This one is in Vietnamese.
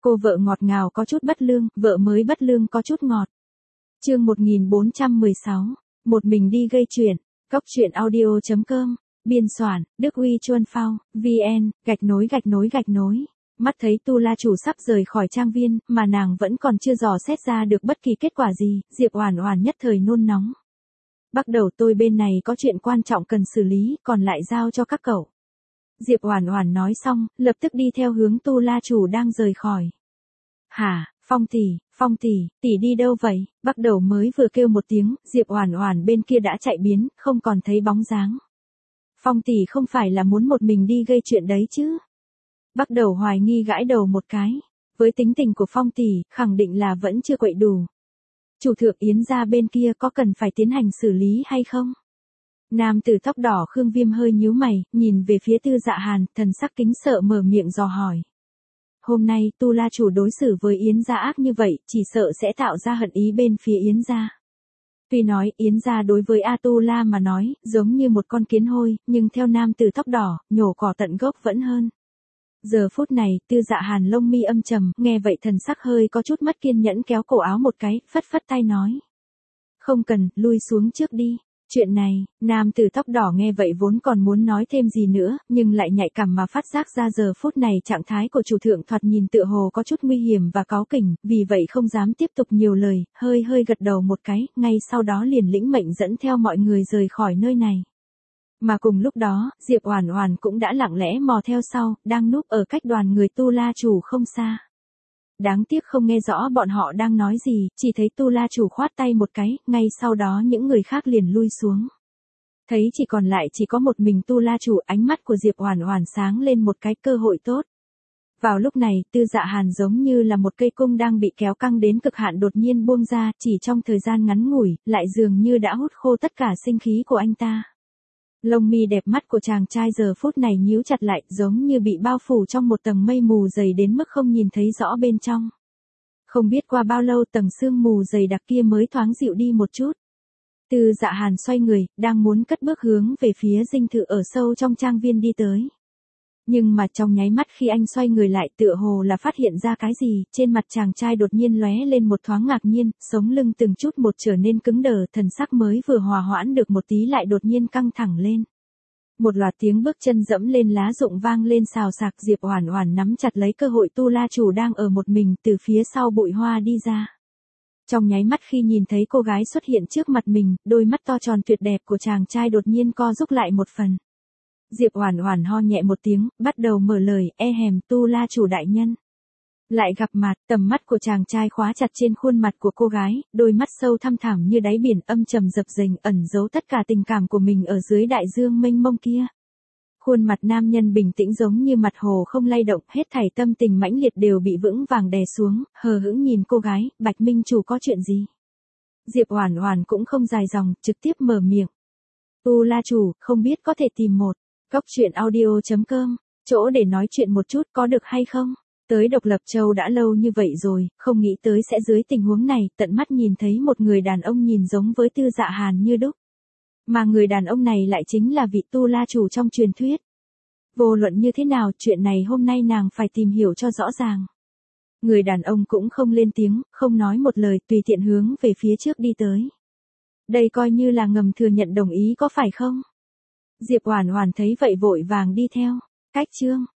Cô vợ ngọt ngào có chút bất lương, vợ mới bất lương có chút ngọt. Chương 1416. Một mình đi gây chuyện. Cóc truyện audio.com. Biên soạn, Đức Huy Chuân Phao, VN, _. Mắt thấy Tu La chủ sắp rời khỏi trang viên, mà nàng vẫn còn chưa dò xét ra được bất kỳ kết quả gì, Diệp Oản Oản nhất thời nôn nóng. Bắt đầu tôi bên này có chuyện quan trọng cần xử lý, còn lại giao cho các cậu. Diệp Oản Oản nói xong, lập tức đi theo hướng Tu La chủ đang rời khỏi. Hả, Phong tỷ đi đâu vậy? Bắt đầu mới vừa kêu một tiếng, Diệp Oản Oản bên kia đã chạy biến, không còn thấy bóng dáng. Phong tỷ không phải là muốn một mình đi gây chuyện đấy chứ? Bắt đầu hoài nghi gãi đầu một cái. Với tính tình của Phong tỷ, khẳng định là vẫn chưa quậy đủ. Chủ thượng Yến gia bên kia có cần phải tiến hành xử lý hay không? Nam tử tóc đỏ Khương Viêm hơi nhíu mày, nhìn về phía Tư Dạ Hàn, thần sắc kính sợ mở miệng dò hỏi. Hôm nay Tu La chủ đối xử với Yến gia ác như vậy, chỉ sợ sẽ tạo ra hận ý bên phía Yến gia. Tuy nói Yến gia đối với A Tu La mà nói, giống như một con kiến hôi, nhưng theo nam tử tóc đỏ, nhổ cỏ tận gốc vẫn hơn. Giờ phút này, Tư Dạ Hàn lông mi âm trầm, nghe vậy thần sắc hơi có chút mất kiên nhẫn kéo cổ áo một cái, phất phất tay nói. Không cần, lui xuống trước đi. Chuyện này, nam tử tóc đỏ nghe vậy vốn còn muốn nói thêm gì nữa, nhưng lại nhạy cảm mà phát giác ra giờ phút này trạng thái của chủ thượng thoạt nhìn tựa hồ có chút nguy hiểm và cáu kỉnh, vì vậy không dám tiếp tục nhiều lời, hơi gật đầu một cái, ngay sau đó liền lĩnh mệnh dẫn theo mọi người rời khỏi nơi này. Mà cùng lúc đó, Diệp Oản Oản cũng đã lặng lẽ mò theo sau, đang núp ở cách đoàn người Tu La chủ không xa. Đáng tiếc không nghe rõ bọn họ đang nói gì, chỉ thấy Tu La chủ khoát tay một cái, ngay sau đó những người khác liền lui xuống. Thấy chỉ còn lại chỉ có một mình Tu La chủ, ánh mắt của Diệp Oản Oản sáng lên một cái cơ hội tốt. Vào lúc này, Tư Dạ Hàn giống như là một cây cung đang bị kéo căng đến cực hạn đột nhiên buông ra, chỉ trong thời gian ngắn ngủi, lại dường như đã hút khô tất cả sinh khí của anh ta. Lông mi đẹp mắt của chàng trai giờ phút này nhíu chặt lại, giống như bị bao phủ trong một tầng mây mù dày đến mức không nhìn thấy rõ bên trong. Không biết qua bao lâu tầng sương mù dày đặc kia mới thoáng dịu đi một chút. Tư Dạ Hàn xoay người, đang muốn cất bước hướng về phía dinh thự ở sâu trong trang viên đi tới. Nhưng mà trong nháy mắt khi anh xoay người lại tựa hồ là phát hiện ra cái gì, trên mặt chàng trai đột nhiên lóe lên một thoáng ngạc nhiên, sống lưng từng chút một trở nên cứng đờ, thần sắc mới vừa hòa hoãn được một tí lại đột nhiên căng thẳng lên. Một loạt tiếng bước chân dẫm lên lá rụng vang lên xào xạc, Diệp Oản Oản nắm chặt lấy cơ hội Tu La chủ đang ở một mình từ phía sau bụi hoa đi ra. Trong nháy mắt khi nhìn thấy cô gái xuất hiện trước mặt mình, đôi mắt to tròn tuyệt đẹp của chàng trai đột nhiên co rúm lại một phần. Diệp Oản Oản ho nhẹ một tiếng, bắt đầu mở lời, Tu La chủ đại nhân. Lại gặp mặt, tầm mắt của chàng trai khóa chặt trên khuôn mặt của cô gái, đôi mắt sâu thăm thẳm như đáy biển âm trầm dập dềnh ẩn giấu tất cả tình cảm của mình ở dưới đại dương mênh mông kia. Khuôn mặt nam nhân bình tĩnh giống như mặt hồ không lay động, hết thảy tâm tình mãnh liệt đều bị vững vàng đè xuống, hờ hững nhìn cô gái, Bạch Minh chủ có chuyện gì? Diệp Oản Oản cũng không dài dòng, trực tiếp mở miệng. Tu La chủ, không biết có thể tìm một cóc truyện audio.com, chỗ để nói chuyện một chút có được hay không? Tới Độc Lập Châu đã lâu như vậy rồi, không nghĩ tới sẽ dưới tình huống này, tận mắt nhìn thấy một người đàn ông nhìn giống với Tư Dạ Hàn như đúc. Mà người đàn ông này lại chính là vị Tu La chủ trong truyền thuyết. Vô luận như thế nào, chuyện này hôm nay nàng phải tìm hiểu cho rõ ràng. Người đàn ông cũng không lên tiếng, không nói một lời, tùy tiện hướng về phía trước đi tới. Đây coi như là ngầm thừa nhận đồng ý có phải không? Diệp Oản Oản thấy vậy vội vàng đi theo. Cách chương